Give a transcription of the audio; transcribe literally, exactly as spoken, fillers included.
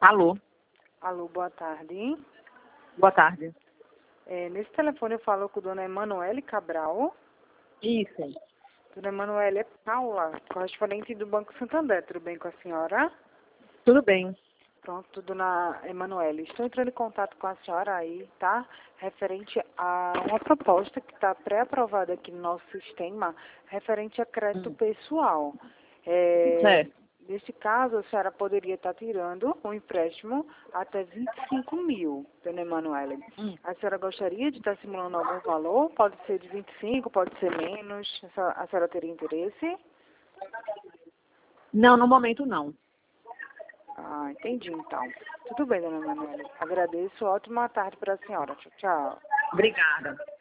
Alô, Alô, boa tarde. boa tarde. É, nesse telefone eu falo com Dona Emanuele Cabral. Isso. Dona Emanuele é Paula, correspondente do Banco Santander. Tudo bem com a senhora? Tudo bem. Pronto, Dona Emanuele. Estou entrando em contato com a senhora aí, tá? Referente a uma proposta que está pré-aprovada aqui no nosso sistema, referente a crédito Hum. pessoal. É, Certo. Nesse caso, a senhora poderia estar tirando um empréstimo até vinte e cinco mil, Dona Emanuele. Hum. A senhora gostaria de estar simulando algum valor? Pode ser de vinte e cinco, pode ser menos. A senhora, a senhora teria interesse? Não, no momento não. Ah, entendi então. Tudo bem, Dona Emanuele. Agradeço. Ótima tarde para a senhora. Tchau, tchau. Obrigada.